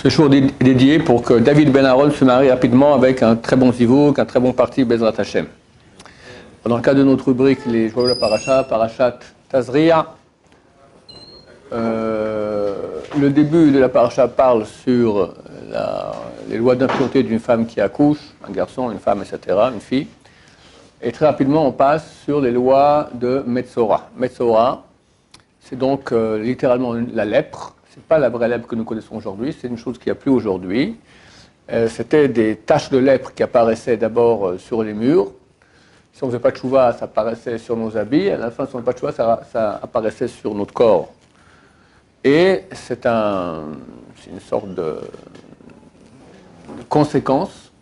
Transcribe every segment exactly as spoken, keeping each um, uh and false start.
Ce jour est dédié pour que David Ben Aaron se marie rapidement avec un très bon zivouk, un très bon parti Bezrat Hashem. Dans le cas de notre rubrique, les joyaux de la paracha, Parashat Tazria, euh, le début de la paracha parle sur la, les lois d'impureté d'une femme qui accouche, un garçon, une femme, et cetera, une fille. Et très rapidement, on passe sur les lois de Metzora. Metzora, c'est donc euh, littéralement la lèpre. Ce n'est pas la vraie lèpre que nous connaissons aujourd'hui, c'est une chose qu'il n'y a plus aujourd'hui. Euh, C'était des taches de lèpre qui apparaissaient d'abord euh, sur les murs. Si on ne faisait pas de chouva, ça apparaissait sur nos habits. À la fin, si on ne faisait pas de chouva, ça, ça apparaissait sur notre corps. Et c'est un, une sorte de, de conséquence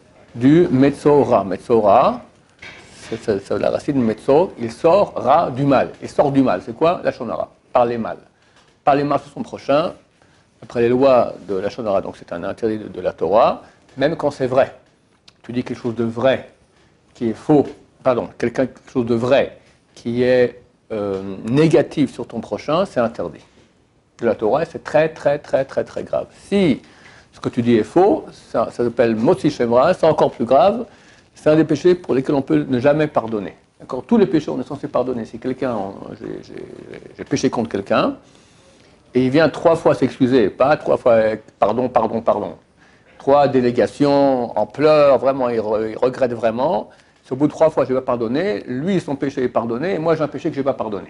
du Metzora. Metzora, c'est la racine Metzo, il sort ra du mal. Il sort du mal. C'est quoi la shonara? Parler mal. Parler mal sur son prochain, après les lois de la shonara, donc c'est un interdit de, de la Torah, même quand c'est vrai. Tu dis quelque chose de vrai qui est faux, pardon, quelqu'un quelque chose de vrai qui est euh, négatif sur ton prochain, c'est interdit. De la Torah, c'est très, très, très, très, très grave. Si ce que tu dis est faux, ça, ça s'appelle Motzi Shemra, c'est encore plus grave. C'est un des péchés pour lesquels on peut ne jamais pardonner. D'accord ? Tous les péchés, on est censé pardonner. Si quelqu'un, j'ai péché contre quelqu'un, et il vient trois fois s'excuser, pas trois fois pardon, pardon, pardon. Trois délégations en pleurs, vraiment, il, re, il regrette vraiment. Si au bout de trois fois, je n'ai pas pardonné, lui, son péché est pardonné, et moi, j'ai un péché que je n'ai pas pardonné.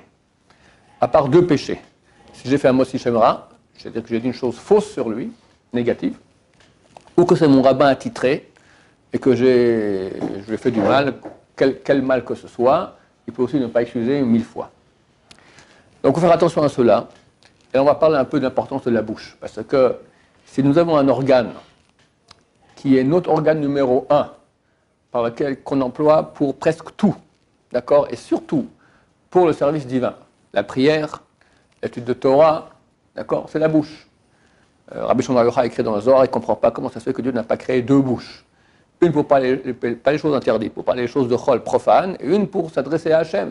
À part deux péchés. Si j'ai fait un Motzi Shemra, c'est-à-dire que j'ai dit une chose fausse sur lui, négative, ou que c'est mon rabbin attitré, et que j'ai, je lui ai fait du mal, quel, quel mal que ce soit, il peut aussi ne pas excuser mille fois. Donc, il faut faire attention à cela. Et on va parler un peu de l'importance de la bouche. Parce que si nous avons un organe qui est notre organe numéro un, par lequel qu'on emploie pour presque tout, d'accord, et surtout pour le service divin, la prière, l'étude de Torah, d'accord, c'est la bouche. Euh, Rabbi Shimon Bar Yochai a écrit dans le Zohar, il ne comprend pas comment ça se fait que Dieu n'a pas créé deux bouches. Une pour parler, pas les choses interdites, pour parler les choses de chol profanes, et une pour s'adresser à Hachem.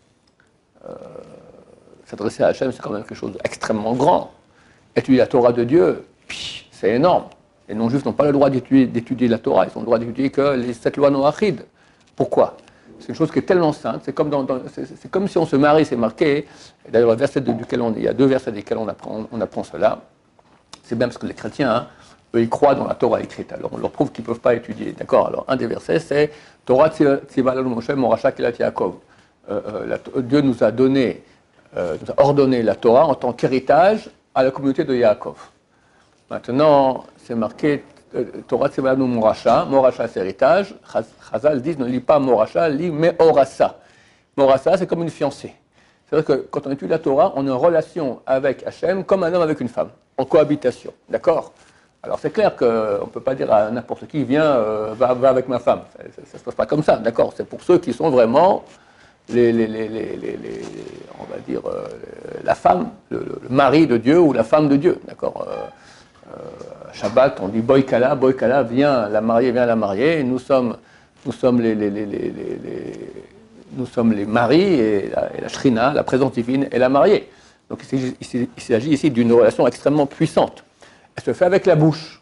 Euh, S'adresser à Hachem, c'est quand même quelque chose d'extrêmement grand. Étudier la Torah de Dieu, c'est énorme. Les non-juifs n'ont pas le droit d'étudier la Torah, ils ont le droit d'étudier que les sept lois noachides. Pourquoi? C'est une chose qui est tellement sainte, c'est comme, dans, dans, c'est comme si on se marie, c'est marqué, d'ailleurs le verset de, duquel on, il y a deux versets desquels on apprend, on apprend cela, c'est bien parce que les chrétiens, hein, eux, ils croient dans la Torah écrite, alors on leur prouve qu'ils ne peuvent pas étudier. D'accord? Alors un des versets, c'est Torah tziva lanu Moshe moracha kelat Yaakov. Euh, euh, la, Dieu nous a donné Euh, nous a ordonné la Torah en tant qu'héritage à la communauté de Yaakov. Maintenant, c'est marqué euh, Torah tziva lanu moracha, moracha c'est héritage. Chazal disent ne lis pas moracha, lis meorasa. Morasa, c'est comme une fiancée. C'est-à-dire que quand on étudie la Torah, on est en relation avec Hachem comme un homme avec une femme, en cohabitation. D'accord? Alors c'est clair qu'on ne peut pas dire à n'importe qui, viens, euh, va, va avec ma femme. Ça ne se passe pas comme ça, d'accord? C'est pour ceux qui sont vraiment Les, les, les, les, les, les, on va dire, euh, la femme, le, le mari de Dieu ou la femme de Dieu, d'accord. Euh, euh, Shabbat, on dit Boykala, Boykala, viens la marier, viens la marier. Nous sommes, nous sommes les, les, les, les, les, nous sommes les maris et la, et la Shrina, la présence divine, et la mariée. Donc il s'agit ici d'une relation extrêmement puissante. Elle se fait avec la bouche.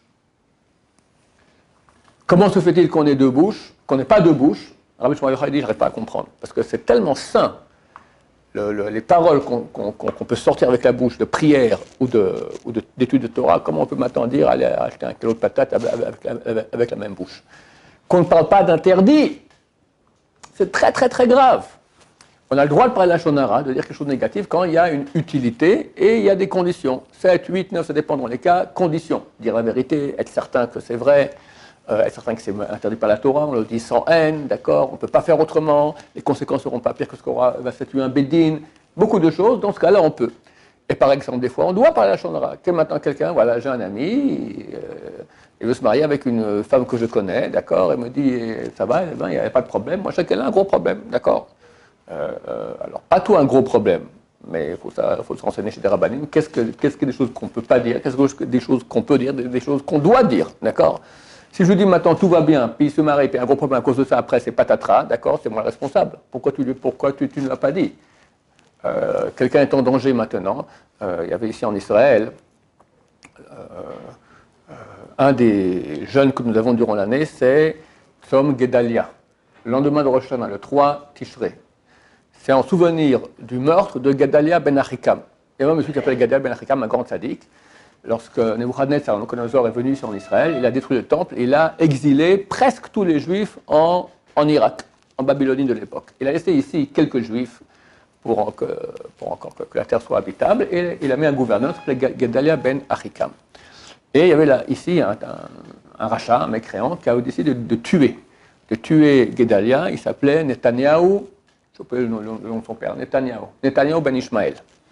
Comment se fait-il qu'on ait deux bouches, qu'on n'ait pas deux bouches? Rabbi Shimon Bar Yochai dit, je n'arrive pas à comprendre, parce que c'est tellement sain, le, le, les paroles qu'on qu'on, qu'on peut sortir avec la bouche, de prière ou d'études de, de Torah, comment on peut maintenant dire, aller acheter un kilo de patates avec, avec, avec, avec la même bouche? Qu'on ne parle pas d'interdit, c'est très très très grave. On a le droit de parler de la shonara, de dire quelque chose de négatif, quand il y a une utilité et il y a des conditions. sept, huit, neuf, ça dépend dans les cas, conditions. Dire la vérité, être certain que c'est vrai, Euh, être certain que c'est interdit par la Torah, on le dit sans haine, d'accord, on ne peut pas faire autrement, les conséquences ne seront pas pires que ce qu'on va statuer un bédine, beaucoup de choses, dans ce cas-là on peut. Et par exemple, des fois, on doit parler à la shonara. Que maintenant quelqu'un, voilà, j'ai un ami, euh, il veut se marier avec une femme que je connais, d'accord, il me dit, ça va, il n'y a pas de problème, moi je sais qu'elle a un gros problème, d'accord. Euh, euh, alors, pas tout un gros problème, mais il faut, faut se renseigner chez des rabbinim, qu'est-ce que, qu'est-ce que des choses qu'on ne peut pas dire, qu'est-ce que des choses qu'on peut dire, des choses qu'on doit dire, d'accord. Si je lui dis maintenant tout va bien, puis il se marie, puis un gros problème à cause de ça, après c'est patatras, d'accord, c'est moi le responsable. Pourquoi tu, pourquoi tu, tu ne l'as pas dit? euh, Quelqu'un est en danger maintenant. Euh, il y avait ici en Israël, euh, un des jeûnes que nous avons durant l'année, c'est Tzom Gedalia, le lendemain de Rosh Hashanah, le trois Tishrei. C'est en souvenir du meurtre de Gedalia ben Achikam. Il y a un monsieur qui s'appelle Gedalia ben Achikam, un grand sadique. Lorsque Nebuchadnezzar, Nabuchodonosor, est venu sur Israël, il a détruit le temple et il a exilé presque tous les juifs en, en Irak, en Babylonie de l'époque. Il a laissé ici quelques juifs pour que, pour encore que, que la terre soit habitable et il a mis un gouverneur qui s'appelait Gedalia ben Achikam. Et il y avait là, ici un, un, un rachat, un mécréant, qui a décidé de, de tuer, de tuer Gedalia. Il s'appelait Netanyahou, je peux le nom, le nom de son père, Netanyahou, Netanyahou ben Ishmael.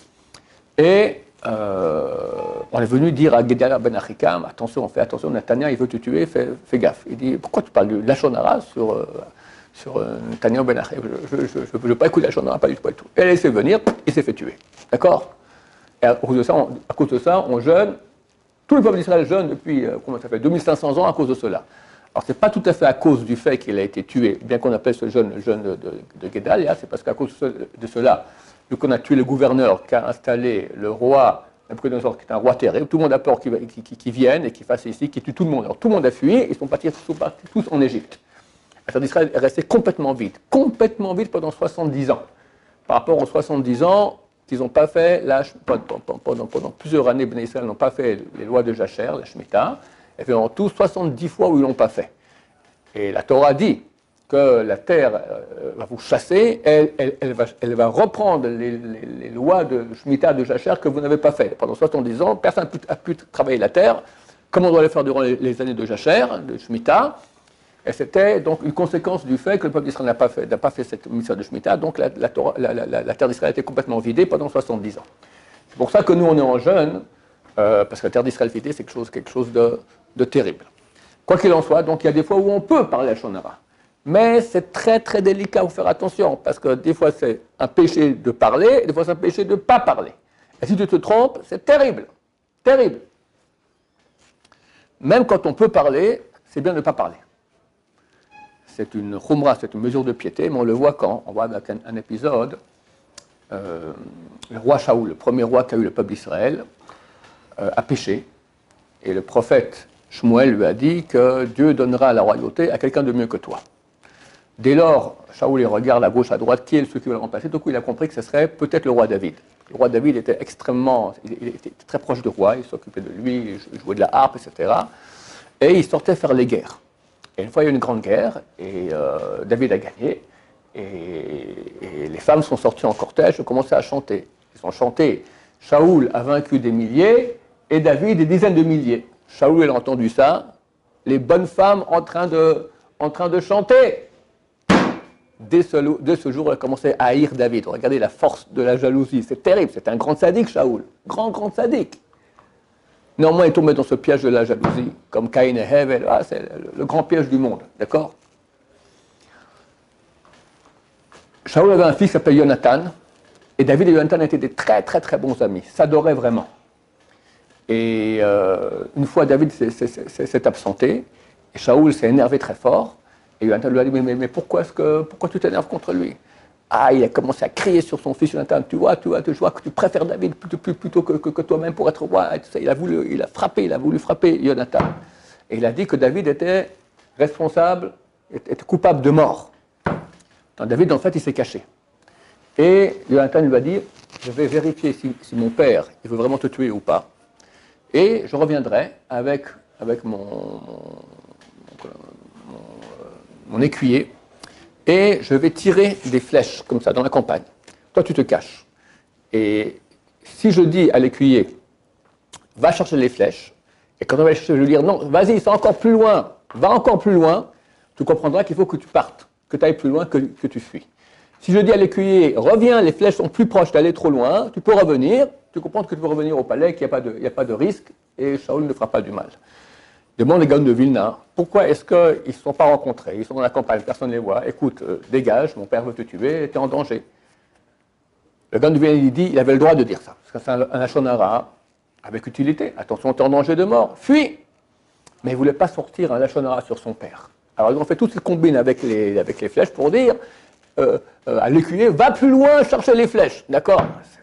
Et euh, on est venu dire à Gedalia ben Achikam, attention, fais attention, Netanyahou, il veut te tuer, fais, fais gaffe. Il dit, pourquoi tu parles de Lachon Hara sur, euh, sur euh, Netanyahou ben Achikam? Je ne veux pas écouter Lachon Hara, pas du tout, pas du tout. Et elle s'est venir, il s'est fait tuer. D'accord? Et à cause de ça, on, à cause de ça, on jeûne. Tout le peuple d'Israël jeûne depuis, euh, comment ça fait, deux mille cinq cents ans à cause de cela. Alors, ce n'est pas tout à fait à cause du fait qu'il a été tué, bien qu'on appelle ce jeûne le jeûne de, de, de Gedalia, c'est parce qu'à cause de cela, vu qu'on a tué le gouverneur qui a installé le roi Nabuchodonosor, qui est un roi terrible, tout le monde a peur qu'il qui, qui, qui vienne et qu'il fasse ici, qu'il tue tout le monde. Alors, tout le monde a fui, ils sont partis, ils sont partis tous en Égypte. La terre d'Israël est restée complètement vide, complètement vide pendant soixante-dix ans. Par rapport aux soixante-dix ans, qu'ils n'ont pas fait, là, pendant, pendant plusieurs années, Ben Israël n'ont pas fait les lois de Jacher, la Shemitah, et fait en tout soixante-dix fois où ils ne l'ont pas fait. Et la Torah dit que la terre euh, va vous chasser, elle, elle, elle, va, elle va reprendre les, les, les lois de Shemitah, de Jacher que vous n'avez pas fait. Pendant soixante-dix ans, personne n'a pu, a pu travailler la terre, comme on doit le faire durant les, les années de Jacher, de Shemitah. Et c'était donc une conséquence du fait que le peuple d'Israël n'a pas fait, n'a pas fait cette mission de Shemitah, donc la, la, Torah, la, la, la terre d'Israël était complètement vidée pendant soixante-dix ans. C'est pour ça que nous, on est en jeûne, euh, parce que la terre d'Israël vidée, c'est quelque chose, quelque chose de, de terrible. Quoi qu'il en soit, donc il y a des fois où on peut parler à Lachon Hara. Mais c'est très très délicat, il faut faire attention, parce que des fois c'est un péché de parler, et des fois c'est un péché de ne pas parler. Et si tu te trompes, c'est terrible, terrible. Même quand on peut parler, c'est bien de ne pas parler. C'est une khumra, c'est une mesure de piété, mais on le voit quand, on voit avec un, un épisode, euh, le roi Shaoul, le premier roi qu'a eu le peuple d'Israël, euh, a péché, et le prophète Shmuel lui a dit que Dieu donnera la royauté à quelqu'un de mieux que toi. Dès lors, Shaoul il regarde à gauche, à droite, qui est celui qui va le remplacer, du coup il a compris que ce serait peut-être le roi David. Le roi David était extrêmement, il était très proche du roi, il s'occupait de lui, il jouait de la harpe, et cetera. Et il sortait faire les guerres. Et une fois, il y a eu une grande guerre, et euh, David a gagné, et, et les femmes sont sorties en cortège et commençaient à chanter. Ils ont chanté « Shaoul a vaincu des milliers, et David des dizaines de milliers ». Shaoul, il a entendu ça, les bonnes femmes en train de, en train de chanter. Dès ce, dès ce jour, elle a commencé à haïr David. Regardez la force de la jalousie, c'est terrible, c'est un grand sadique, Shaoul, grand, grand sadique. Néanmoins, il est tombé dans ce piège de la jalousie, comme Caïn et Hevel, ah, c'est le, le grand piège du monde, d'accord? Shaoul avait un fils qui s'appelait Jonathan, et David et Jonathan étaient des très très très bons amis, s'adoraient vraiment. Et euh, une fois, David s'est absenté, et Shaoul s'est énervé très fort, et Jonathan lui a dit, mais, mais, mais pourquoi, est-ce que, pourquoi tu t'énerves contre lui? Ah, il a commencé à crier sur son fils Jonathan, tu vois, tu vois, tu vois que tu préfères David plutôt, plutôt que, que, que toi-même pour être roi. Et tout ça. Il a voulu, il a frappé, il a voulu frapper Jonathan. Et il a dit que David était responsable, était coupable de mort. Donc David, en fait, il s'est caché. Et Jonathan lui a dit, je vais vérifier si, si mon père, il veut vraiment te tuer ou pas. Et je reviendrai avec, avec mon, mon, mon, mon écuyer. Et je vais tirer des flèches, comme ça, dans la campagne. Toi, tu te caches. Et si je dis à l'écuyer, va chercher les flèches, et quand on va les chercher, je vais lui dire, non, vas-y, c'est encore plus loin, va encore plus loin, tu comprendras qu'il faut que tu partes, que tu ailles plus loin, que, que tu fuis. Si je dis à l'écuyer, reviens, les flèches sont plus proches d'aller trop loin, tu peux revenir, tu comprends que tu peux revenir au palais, qu'il n'y a, a pas de risque, et Shaoul ne fera pas du mal. Demande les Gaon de Vilna, pourquoi est-ce qu'ils ne se sont pas rencontrés? Ils sont dans la campagne, personne ne les voit. Écoute, euh, dégage, mon père veut te tuer, tu es en danger. Le Gaon de Vilna, il dit, il avait le droit de dire ça, parce que c'est un, un Lachon Hara avec utilité. Attention, tu es en danger de mort, fuis. Mais il ne voulait pas sortir un Lachon Hara sur son père. Alors ils ont fait toutes ces combines avec les, avec les flèches pour dire euh, euh, à l'écuyer, va plus loin chercher les flèches. D'accord?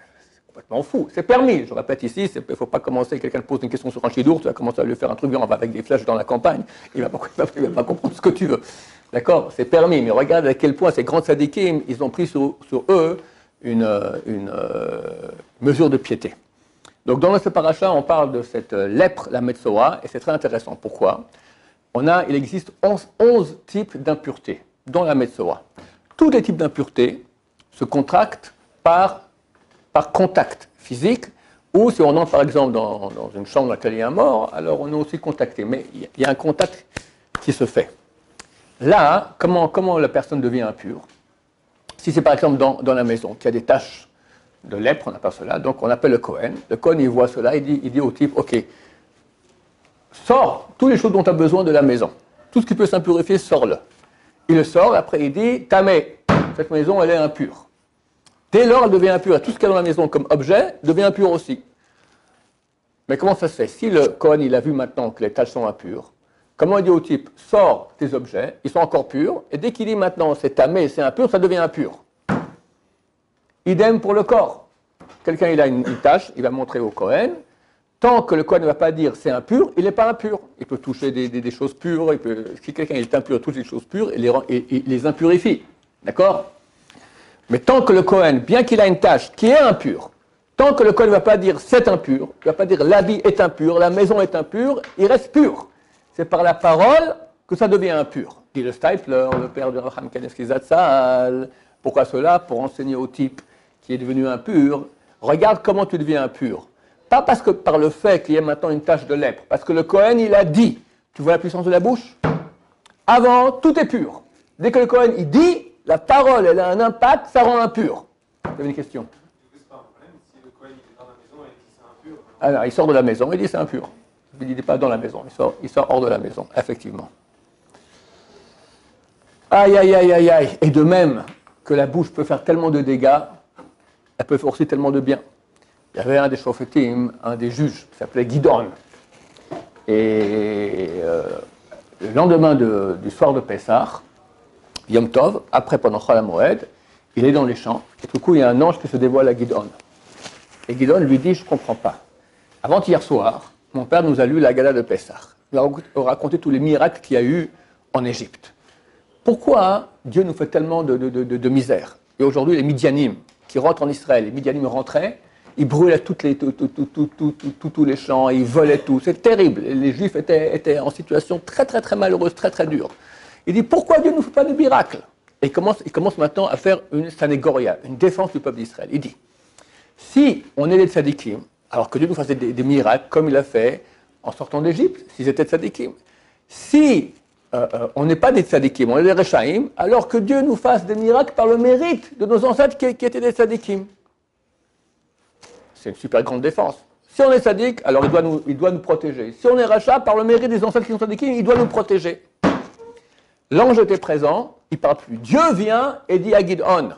complètement fou. C'est permis, je répète ici, il ne faut pas commencer, quelqu'un te pose une question sur un chidour, tu vas commencer à lui faire un truc, on va avec des flèches dans la campagne, il ne va, va, va pas comprendre ce que tu veux. D'accord, c'est permis, mais regarde à quel point ces grands sadikim, ils ont pris sur, sur eux une, une euh, mesure de piété. Donc dans notre paracha, on parle de cette lèpre, la Metsoa, et c'est très intéressant. Pourquoi? On a, il existe onze types d'impuretés dans la Metsoa. Tous les types d'impuretés se contractent par, par contact physique, ou si on entre par exemple dans, dans une chambre dans laquelle il y a un mort, alors on est aussi contacté, mais il y a un contact qui se fait. Là, comment, comment la personne devient impure? Si c'est par exemple dans, dans la maison, qu'il y a des taches de lèpre, on appelle cela, donc on appelle le Kohen. Le Kohen, il voit cela, il dit, il dit au type, ok, sors toutes les choses dont tu as besoin de la maison. Tout ce qui peut s'impurifier, sors-le. Il le sort, après il dit, Tamé, cette maison, elle est impure. Dès lors, elle devient impure. Tout ce qu'il y a dans la maison comme objet devient impur aussi. Mais comment ça se fait? Si le Kohen, il a vu maintenant que les taches sont impures, comment il dit au type, sors tes objets, ils sont encore purs, et dès qu'il dit maintenant c'est tamé, c'est impur, ça devient impur. Idem pour le corps. Quelqu'un il a une, une tache, il va montrer au Kohen, tant que le Kohen ne va pas dire c'est impur, il n'est pas impur. Il peut toucher des, des, des choses pures, il peut, si quelqu'un est impur, touche des choses pures, il les, rend, il, il les impurifie. D'accord? Mais tant que le Kohen, bien qu'il a une tache qui est impure, tant que le Kohen ne va pas dire c'est impur, il ne va pas dire l'habit est impur, la maison est impure, il reste pur. C'est par la parole que ça devient impur. Dit le Steipler, le père de Raham Kanevski Zatzal. Pourquoi cela? Pour enseigner au type qui est devenu impur, regarde comment tu deviens impur. Pas parce que par le fait qu'il y ait maintenant une tache de lèpre, parce que le Kohen, il a dit, tu vois la puissance de la bouche? Avant, tout est pur. Dès que le Kohen, il dit, la parole, elle a un impact, ça rend impur. Vous avez une question? Alors, il sort de la maison, il dit c'est impur. Il n'est pas dans la maison, il sort, il sort hors de la maison, effectivement. Aïe, aïe, aïe, aïe, aïe. Et de même que la bouche peut faire tellement de dégâts, elle peut faire aussi tellement de bien. Il y avait un des shofetim, un des juges, qui s'appelait Gidon. Et euh, le lendemain de, du soir de Pessah, Yom Tov, après pendant Chol HaMoed, il est dans les champs, et tout coup il y a un ange qui se dévoile à Gidon. Et Gidon lui dit, je ne comprends pas. Avant-hier soir, mon père nous a lu la Gala de Pessah. Il a raconté tous les miracles qu'il y a eu en Égypte. Pourquoi Dieu nous fait tellement de, de, de, de misère? Et aujourd'hui, les Midianim qui rentrent en Israël, les Midianim rentraient, ils brûlaient toutes les, tout, tout, tout, tout, tout, tout, tout, tous les champs, ils volaient tout. C'est terrible. Les Juifs étaient, étaient en situation très, très, très malheureuse, très, très dure. Il dit, pourquoi Dieu ne nous fait pas de miracles? Et il commence, il commence maintenant à faire une sanégoria, une défense du peuple d'Israël. Il dit, si on est des tzadikim, alors que Dieu nous fasse des, des miracles, comme il a fait en sortant d'Égypte, s'ils étaient tzadikim. Si euh, euh, on n'est pas des tzadikim, on est des rechaim, alors que Dieu nous fasse des miracles par le mérite de nos ancêtres qui, qui étaient des tzadikim. C'est une super grande défense. Si on est tzadik, alors il doit, nous, il doit nous protéger. Si on est rachat, par le mérite des ancêtres qui sont tzadikim, il doit nous protéger. L'ange était présent, il ne parle plus. Dieu vient et dit à Gidon,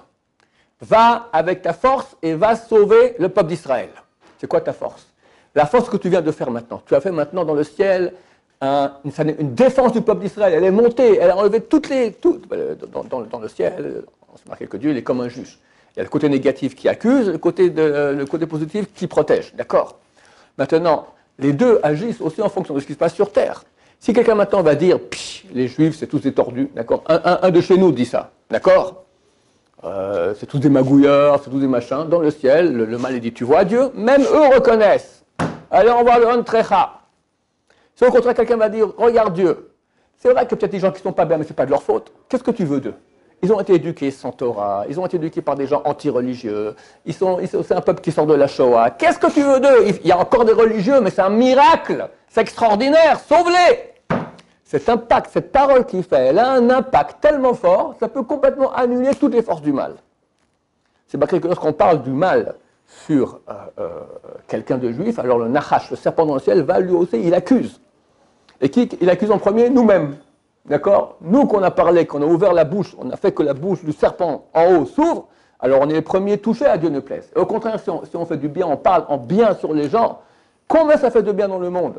va avec ta force et va sauver le peuple d'Israël. C'est quoi ta force? La force que tu viens de faire maintenant. Tu as fait maintenant dans le ciel un, une, une défense du peuple d'Israël. Elle est montée, elle a enlevé toutes les... Tout, dans, dans, dans le ciel, on se marque que Dieu il est comme un juge. Il y a le côté négatif qui accuse, le côté, de, le côté positif qui protège. D'accord? Maintenant, les deux agissent aussi en fonction de ce qui se passe sur terre. Si quelqu'un maintenant va dire, les juifs c'est tous des tordus, d'accord, un, un, un de chez nous dit ça, d'accord, euh, c'est tous des magouilleurs, c'est tous des machins, dans le ciel, le, le mal est dit, tu vois Dieu, même eux reconnaissent. Allez, on va le Antrecha. Si au contraire quelqu'un va dire, regarde Dieu, c'est vrai que peut-être des gens qui ne sont pas bien, mais ce n'est pas de leur faute, qu'est-ce que tu veux d'eux? Ils ont été éduqués sans Torah, ils ont été éduqués par des gens anti-religieux, ils sont, ils sont, c'est un peuple qui sort de la Shoah. Qu'est-ce que tu veux d'eux? Il y a encore des religieux, mais c'est un miracle, c'est extraordinaire, sauve-les! Cet impact, cette parole qu'il fait, elle a un impact tellement fort, ça peut complètement annuler toutes les forces du mal. C'est marqué que lorsqu'on parle du mal sur euh, euh, quelqu'un de juif, alors le Nachash, le serpent dans le ciel, va lui aussi, il accuse. Et qui il accuse en premier? Nous-mêmes. D'accord? Nous qu'on a parlé, qu'on a ouvert la bouche, on a fait que la bouche du serpent en haut s'ouvre, alors on est les premiers touchés, à Dieu ne plaise. Et au contraire, si on, si on fait du bien, on parle en bien sur les gens, combien ça fait de bien dans le monde?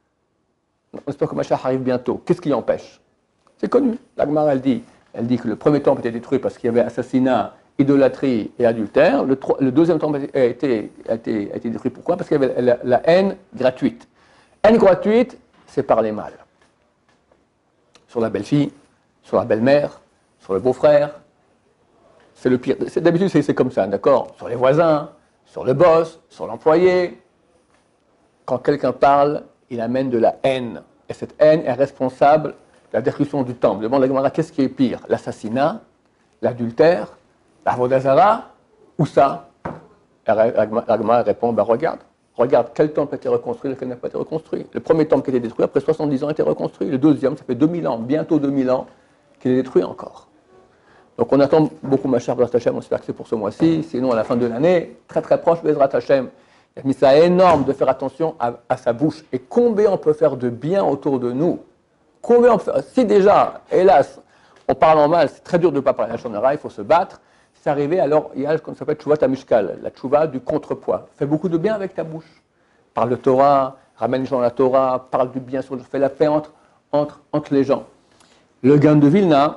On espère que Mashiach arrive bientôt. Qu'est-ce qui empêche? C'est connu. La Gemara, elle dit, elle dit que le premier temple était détruit parce qu'il y avait assassinat idolâtrie et adultère. Le, le deuxième temple a été, a, été, a été détruit. Pourquoi? Parce qu'il y avait la, la haine gratuite. Haine gratuite, c'est parler mal. Sur la belle-fille, sur la belle-mère, sur le beau-frère. C'est le pire. D'habitude, c'est comme ça, d'accord? Sur les voisins, sur le boss, sur l'employé. Quand quelqu'un parle, il amène de la haine. Et cette haine est responsable de la destruction du temple. Demande la Gemara, qu'est-ce qui est pire? L'assassinat, l'adultère, la vodazara ou ça? La Gemara répond, ben regarde, regarde quel temple a été reconstruit, lequel n'a pas été reconstruit. Le premier temple qui a été détruit, après soixante-dix ans, a été reconstruit. Le deuxième, ça fait deux mille ans, bientôt deux mille ans, qu'il est détruit encore. Donc on attend beaucoup ma chère Bezrat Hashem, on espère que c'est pour ce mois-ci, sinon à la fin de l'année, très très proche Bezrat Hashem. Il a mis ça énorme de faire attention à, à sa bouche. Et combien on peut faire de bien autour de nous? Combien on peut faire... Si déjà, hélas, on parle en mal, c'est très dur de ne pas parler la shonara, il faut se battre. C'est arrivé, alors il y a ce qu'on appelle tchouva tamishkal, la tchouva du contrepoids. Fais beaucoup de bien avec ta bouche. Parle de Torah, ramène les gens à la Torah, parle du bien, sur le... fais la paix entre, entre, entre les gens. Le Gaon de Vilna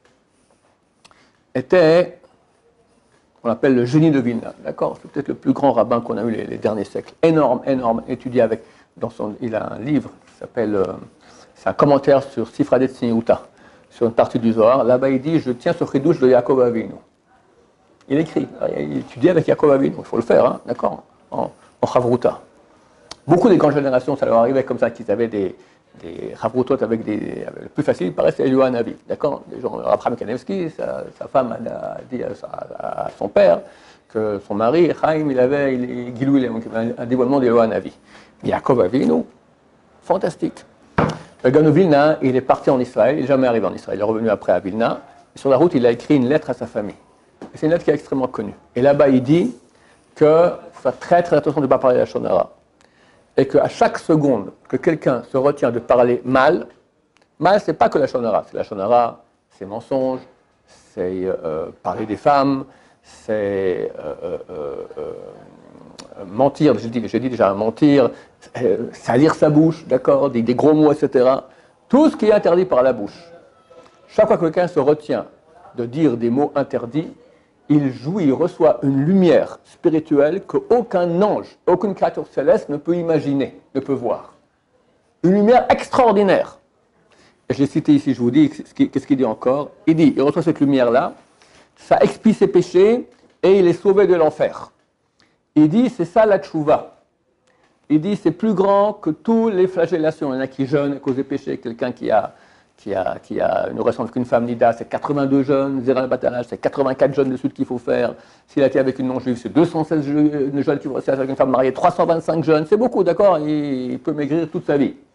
était... on l'appelle le génie de Vilna, d'accord? C'est peut-être le plus grand rabbin qu'on a eu les, les derniers siècles. Énorme, énorme, étudié avec, dans son, il a un livre qui s'appelle, euh, c'est un commentaire sur Sifradet Tzniuta, sur une partie du Zohar. Là-bas, il dit, je tiens ce chidouche de Yaakov Avinu. Il écrit, il étudie avec Yaakov Avinu, il faut le faire, hein, d'accord? En, en Chavruta. Beaucoup des grandes générations, ça leur arrivait comme ça, qu'ils avaient des, des Chavrutot avec des... Le plus facile, il paraît, c'est Eliyahu Hanavi, d'accord? Des gens, Abraham Kanevski, sa, sa femme a dit à, à, à son père que son mari, Chaim, il avait il, Gilou, il avait un dévoilement d'Eliyahu Hanavi. Yaakov Avinu, fantastique. Le Gaon de Vilna, il est parti en Israël, il n'est jamais arrivé en Israël, il est revenu après à Vilna, et sur la route, il a écrit une lettre à sa famille. Et c'est une lettre qui est extrêmement connue. Et là-bas, il dit que faut faire très très attention de ne pas parler la shonara. Et qu'à chaque seconde que quelqu'un se retient de parler mal, mal, c'est pas que la shonara, c'est la shonara, c'est mensonge, c'est euh, parler des femmes, c'est euh, euh, euh, mentir, j'ai dit, j'ai dit déjà mentir, euh, salir sa bouche, d'accord, des, des gros mots, et cetera. Tout ce qui est interdit par la bouche. Chaque fois que quelqu'un se retient de dire des mots interdits, il jouit, il reçoit une lumière spirituelle qu'aucun ange, aucune créature céleste ne peut imaginer, ne peut voir. Une lumière extraordinaire. Et je l'ai cité ici, je vous dis, qu'est-ce qu'il dit encore? Il dit, il reçoit cette lumière-là, ça expie ses péchés et il est sauvé de l'enfer. Il dit, c'est ça la tchouva. Il dit, c'est plus grand que toutes les flagellations. Il y en a qui jeûnent à cause des péchés, quelqu'un qui a... Qui a, qui a une relation avec une femme nida, c'est quatre-vingt-deux jeûnes, zéro batalage, c'est quatre-vingt-quatre jeûnes de suite qu'il faut faire. S'il a été avec une non-juive, c'est deux cent seize jeûnes qu'il faut faire avec une femme mariée, trois cent vingt-cinq jeûnes, c'est beaucoup, d'accord? il, il peut maigrir toute sa vie.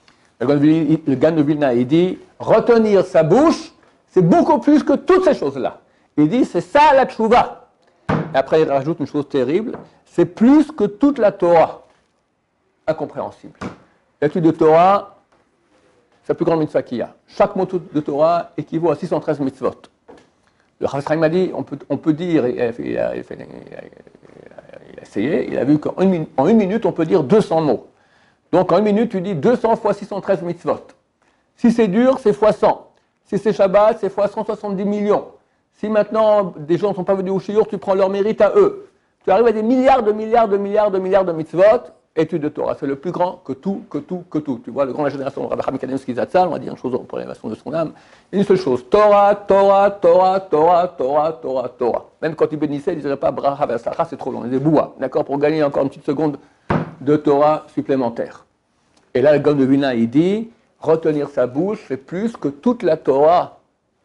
Le Gaon de Vilna, il dit, retenir sa bouche, c'est beaucoup plus que toutes ces choses-là. Il dit, c'est ça la tchouva. Et après, il rajoute une chose terrible, c'est plus que toute la Torah. Incompréhensible. L'étude de Torah, c'est la plus grande mitzvah qu'il y a. Chaque mot de Torah équivaut à six cent treize mitzvot. Le Chafetz Chaim m'a dit, on peut, on peut dire, il a, il, a, il, a, il a essayé, il a vu qu'en une, en une minute, on peut dire deux cents mots. Donc en une minute, tu dis deux cents fois six cent treize mitzvot. Si c'est dur, c'est fois cent. Si c'est Shabbat, c'est fois cent soixante-dix millions. Si maintenant, des gens ne sont pas venus au shiur, tu prends leur mérite à eux. Tu arrives à des milliards de milliards de milliards de milliards de mitzvot. Étude de Torah, c'est le plus grand que tout, que tout, que tout. Tu vois, le grand de la génération de Rabbi Chaim Kanevski Zatzal, on va dire une chose pour l'élévation de son âme, une seule chose, Torah, Torah, Torah, Torah, Torah, Torah, Torah. Même quand il bénissait, il ne dirait pas Bracha Ve'aslacha, c'est trop long, il disait Boua, d'accord, pour gagner encore une petite seconde de Torah supplémentaire. Et là, le Gaon de Vilna, il dit, retenir sa bouche, c'est plus que toute la Torah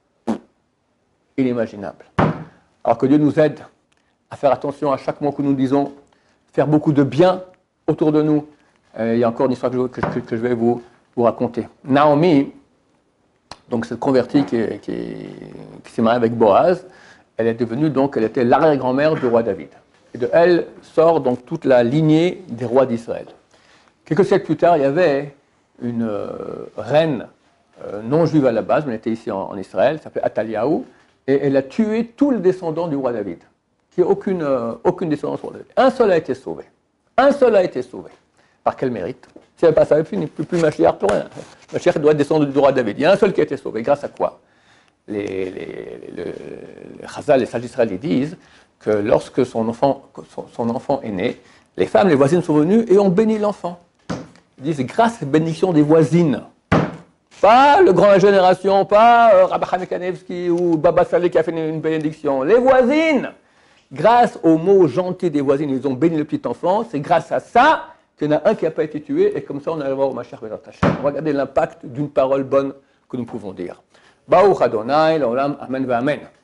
inimaginable. Alors que Dieu nous aide à faire attention à chaque mot que nous disons, faire beaucoup de bien autour de nous. Euh, il y a encore une histoire que je, que, que, que je vais vous, vous raconter. Naomi, donc cette convertie qui, qui, qui s'est mariée avec Boaz, elle est devenue donc, elle était l'arrière-grand-mère du roi David. Et de elle sort donc toute la lignée des rois d'Israël. Quelques siècles plus tard, il y avait une euh, reine euh, non juive à la base, mais elle était ici en, en Israël, elle s'appelait Athaliaou, et elle a tué tous les descendants du roi David, qui n'a aucune, euh, aucune descendance du roi David. Un seul a été sauvé. Un seul a été sauvé. Par quel mérite? Si elle pas ça, plus, plus, plus Mashiach, plus rien. Mashiach doit descendre du roi David. Il y a un seul qui a été sauvé. Grâce à quoi? les, les, les, les Chazal, les sages d'Israël, ils disent que lorsque son enfant, son, son enfant est né, les femmes, les voisines sont venues et ont béni l'enfant. Ils disent grâce à la bénédiction des voisines. Pas le grand génération, pas euh, Rabbi Chaim Kanevski ou Baba Saleh qui a fait une, une bénédiction. Les voisines, grâce aux mots gentils des voisines, ils ont béni le petit enfant. C'est grâce à ça qu'il y en a un qui n'a pas été tué. Et comme ça, on allait voir au Mashiach Bezrat Hashem. Regardez l'impact d'une parole bonne que nous pouvons dire. Baruch Adonai, l'olam, amen, va amen.